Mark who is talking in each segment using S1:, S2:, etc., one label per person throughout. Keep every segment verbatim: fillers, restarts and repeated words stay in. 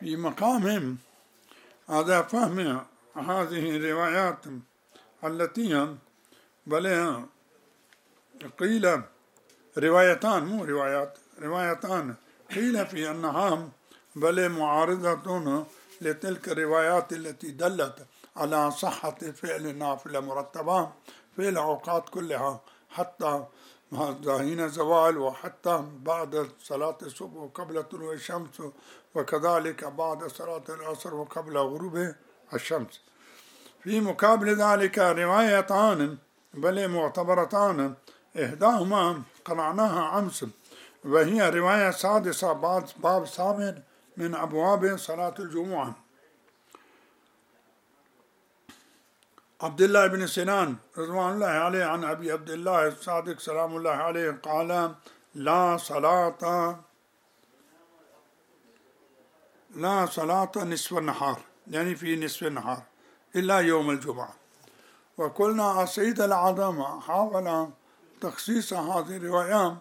S1: في مقام هذا فهم هذه الروايات التي بل قيل روايتان مو روايات روايتان قيل في أنها بل معارضة لتلك الروايات التي دلت على صحة فعل النافلة مرتبة في الأوقات كلها حتى حين زوال وحتى بعد صلاة الصبح وقبل طلوع الشمس وكذلك بعد صلاة العصر وقبل غروب الشمس. في مقابل ذلك روايتان بل معتبرتان إحداهما قرأناها أمس وهي رواية سادسة بعد باب ثامن من أبواب صلاة الجمعة. عبد الله بن سنان رضوان الله عليه عن أبي عبد الله الصادق سلام الله عليه قال لا صلاة لا صلاة نصف النهار يعني في نصف النهار إلا يوم الجمعة. وقلنا السيد العظام حاول تخصيص هذه الرواية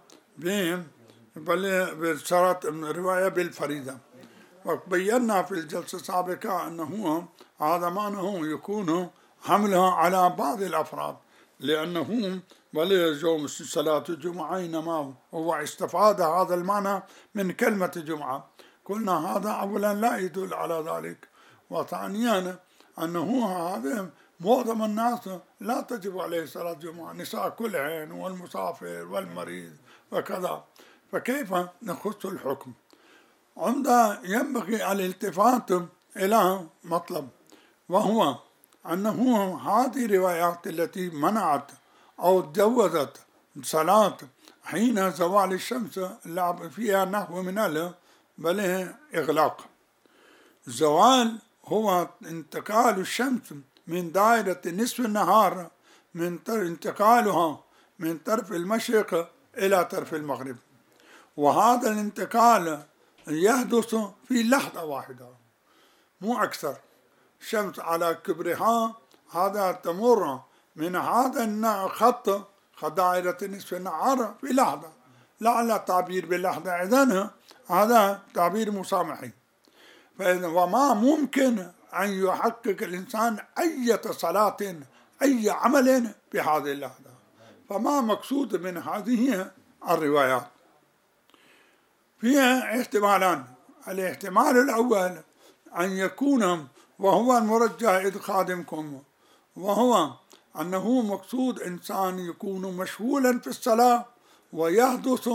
S1: بصلاة الرواية بالفريدة، وبينا في الجلسة السابقة أنه هذا معناه يكون حملها على بعض الأفراد لأنه يوم صلاة الجمعة إنما هو استفاد هذا المعنى من كلمة جمعة. قلنا هذا أولا لا يدل على ذلك، وثانيا أنه هذا معظم الناس لا تجب عليه صلاة الجمعة، نساء كلهن والمسافر والمريض وكذا، فكيف نخص الحكم؟ عمدا ينبغي الالتفات إلى مطلب، وهو أنه هذه الروايات التي منعت أو جوزت صلاة حين زوال الشمس لا فيها نحو من بل إغلاق. الزوال هو انتقال الشمس من دائرة نصف النهار من انتقالها من طرف المشرق إلى طرف المغرب، وهذا الانتقال يحدث في لحظة واحدة مو أكثر. الشمس على كبرها هذا تمر من هذا الخط دائرة نصف النهار في لحظة، لعل التعبير باللحظة إذن هذا تعبير مسامحي. فإذا وما ممكن أن يحقق الإنسان أي صلاة أي عمل بهذه اللحظة، فما مقصود من هذه الروايات؟ فيها احتمالان. الاحتمال الأول أن يكون وهو المرجح إذ خادمكم، وهو أنه مقصود إنسان يكون مشغولا في الصلاة ويحدث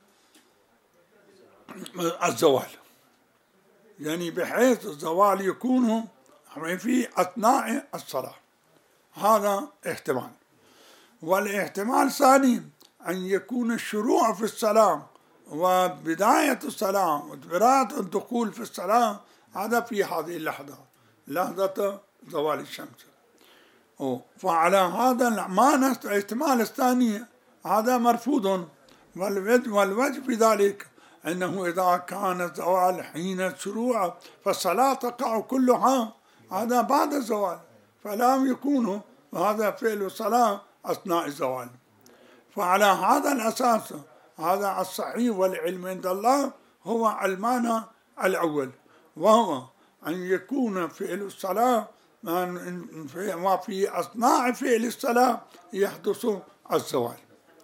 S1: الزوال، يعني بحيث الزوال يكون في أثناء الصلاة، هذا احتمال. والاحتمال الثاني أن يكون الشروع في الصلاة وبداية الصلاة وبداية الدخول في الصلاة هذا في هذه اللحظة، لحظة زوال الشمس. فعلى هذا المعنى الاحتمال الثاني هذا مرفوض، والوجه في ذلك أنه إذا كان الزوال حين الشروع فالصلاة تقع كلها هذا بعد الزوال، فلا يكون هذا فعل الصلاة أثناء الزوال. فعلى هذا الأساس هذا الصحيح والعلم عند الله هو المعنى الأول، وهو أن يكون فعل الصلاة وفي أثناء فعل الصلاة يحدث الزوال.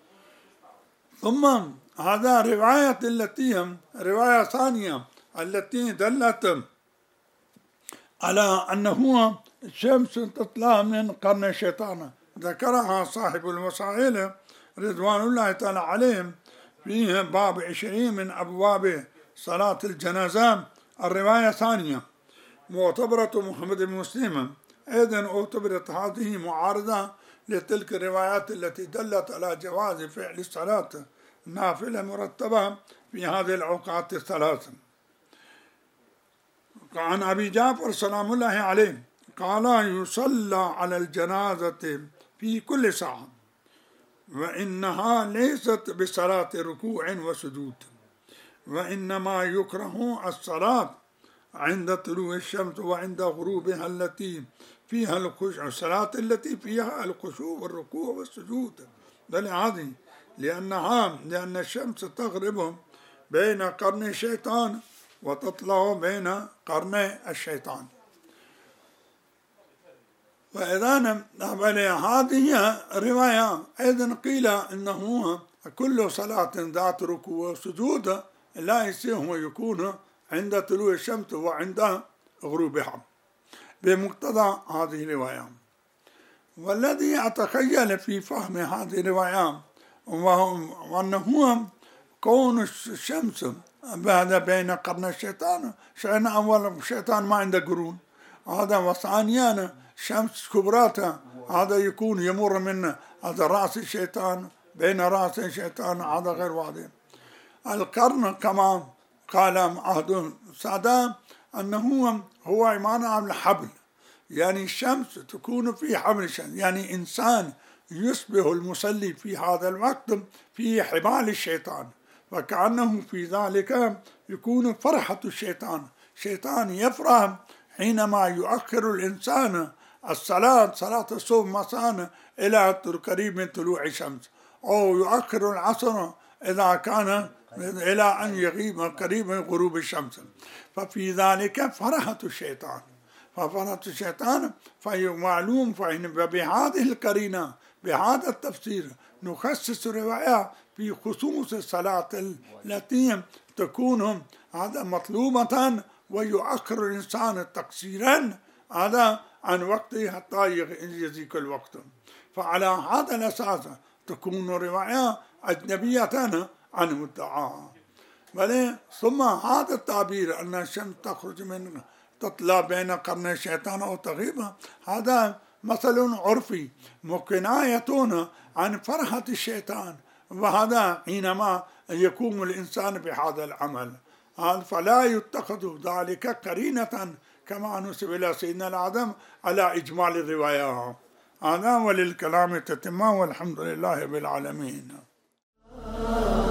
S1: ثم هذا رواية التي رواية ثانية التي دلت على أنه الشمس تطلع من قرن الشيطان، ذكرها صاحب الوسائل رضوان الله تعالى عليهم في باب عشرين من أبواب صلاة الجنازة. الرواية الثانية معتبرة محمد بن مسلم، إذن اعتبرت هذه معارضة لتلك الروايات التي دلت على جواز فعل الصلاة نافلة مرتبة في هذه الأوقات الثلاث. عن أبي جعفر سلام الله عليه قال يصلى على الجنازة في كل ساعة، وإنها ليست بصلاة ركوع وسجود، وإنما يكره الصلاة عند طلوع الشمس وعند غروبها التي فيها الخشوع، الصلاة التي فيها الخشوع والركوع والسجود. بل هذه لأنها لأن الشمس تغرب بين قرن الشيطان وتطلع بين قرني الشيطان. وإذا هذه رواية أيضا قيل إنه كل صلاة ذات ركوع وسجود لا يصح ويكون عند طلوع الشمس وعند غروبها بمقتضى هذه الرواية. والذي أتخيل في فهم هذه الرواية وأنه كون الشمس بعد بين قرن الشيطان، شأن أول الشيطان ما عنده قرون هذا، وثانيا شمس كبراته هذا يكون يمر من هذا رأس الشيطان بين رأس الشيطان، هذا غير واضح. القرن كما قال عهد السادة أنه هو عبارة عن الحبل، يعني الشمس تكون في حبل الشمس، يعني إنسان يصبح المصلي في هذا الوقت في حبال الشيطان، وكأنه في ذلك يكون فرحة الشيطان. الشيطان يفرح حينما يؤخر الإنسان الصلاة صلاة الصبح مساء إلى قريب من طلوع الشمس، أو يؤخر العصر إذا كان إلى أن يغيب قريب من غروب الشمس، ففي ذلك فرحة الشيطان. ففرحة الشيطان فمعلوم، فبهذه القرينة بهذا التفسير نخصص الرواية في خصوص الصلاة التي تكون هذا مطلوبة ويؤخر الإنسان تقصيرا هذا عن وقته حتى يزيك الوقت. فعلى هذا الأساس تكون الرواية أجنبية عن مدعاها. بل ثم هذا التعبير أن الشمس تخرج من تطلع بين قرن الشيطان أو تغيب، هذا مثل عرفي وكناية عن فرحة الشيطان، وهذا حينما يقوم الإنسان بهذا العمل، فلا يتخذ ذلك قرينة كما نسب إلى سيدنا العظم على إجمال الرواية. هذا وللكلام تتمة، والحمد لله رب العالمين.